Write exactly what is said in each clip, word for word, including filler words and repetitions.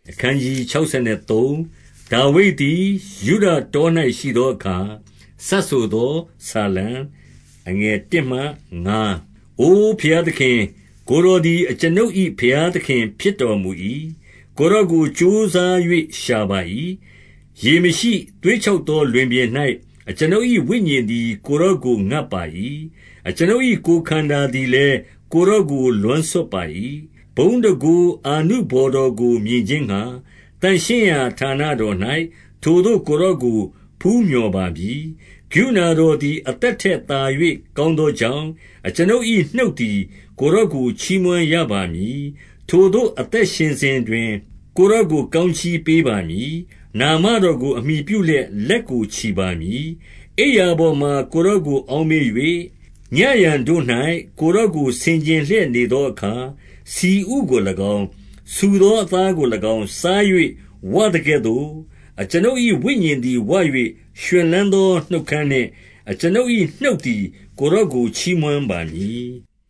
အခန်းကြီး63ဒါဝိဒ်သည်ယုဒတော၌ရှိသောအခါစတ်ဆိုသောဆာလံအငယ်တစ်မှငါးအိုဖျားသခင်ကိုယ်တော်သည်အကျွန်ုပ်၏ဖျားသခင်ဖြစ်တော်မူ၏ကိုယ်တော်ကိုကြိုးစား၍ရှာပါ၏ရေမရှိသွေးချောက်သောလွင်ပြင်၌အကျွန်ုပ်၏ဝိညာဉ်သည်ကိုယ်တော်ကိုငတ်ပါ၏အကျွန်ုပ်၏ကိုယ်ခန္ဓာသည်လည်းကိုယ်တော်ကိုလွမ်းဆွတ်ပါ၏ဘုန်းတန်ခိုးအာနုဘော်တော်ကိုမြင်ခြင်းငှါသန့်ရှင်းရာဌာနတော်၌ထိုသို့ကိုယ်တော်ကိုဖူးမြော်ပါပြီကရုဏာတော်သည်အသက်ထက်သာ၍ကောင်းသောကြောင့်အကျွန်ုပ်၏နှုတ်သည်ကိုယ်တော်ကိုချီးမွမ်းရပါမည်ထိုသို့အသက်ရှင်စဉ်တွင်ကိုယ်တော်ကိုကောင်းချီးပေးပါမည်နာမတော်ကိုအမှီပြုလျက်လက်ကိုချီပါမည်အိယာပေါ်မှကိုယ်တော်ကိုအောက်မေ့၍ညရန်တို့၌ကိုယ်တော်ကိုဆင်ခြင်လျက်နေသောအခါစီဥကို၎င်းဆူသောအသားကို၎င်းစား၍ဝတ်ကဲ့သို့အကျွန်ုပ်၏ဝိညာဉ်သည်ဝ၍ရွှင်လန်းသောနှုတ်ခမ်းနှင့်အကျွန်ုပ်၏နှုတ်သည်ကိုယ်တော်ကိုချီးမွမ်းပါမည်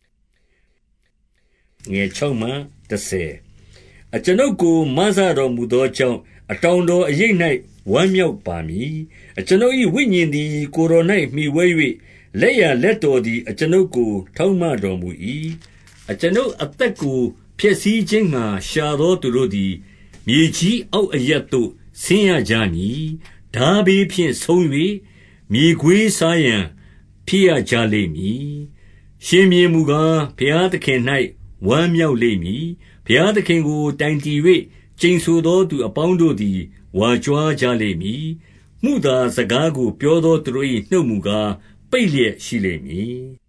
ငယ်၆မှ၁၀အကျွန်ုပ်ကိုမဆတော်မူသောကြောင့်အတောင်တော်အရိပ်၌ဝမ်းမြောက်ပါမည်အကျွန်ုပ်၏ဝိညာဉ်သည်ကိုယ်တော်၌မှီဝဲ၍လက်ရလက်တော်သည်အကျွန်ုပ်ကိုထောက်မတော်မူ၏အကျွန်ုပ်အသက်ကိုဖျက်ဆီးခြင်းငှါရှာသောသူတို့သည်မြေကြီးအောက်အရပ်သို့ဆင်းရကြမည်ထားဘေးဖြင့်ဆုံး၍မြေခွေးစားရန်ဖြစ်ရကြလိမ့်မည်ရှင်မြေမူကားဘုရားသခင်၌ဝမ်းမြောက်လိမ့်မည်ဘုရားသခင်ကိုတိုင်တည်၍ကျိန်ဆိုသောသူအပေါင်းတို့သည်ဝါကြွားကြလိမ့်မည်မှုသာစကားကိုပြောသောသူတို့၏နှုတ်မူကားပိတ်လျက်ရှိလိမ့်မည်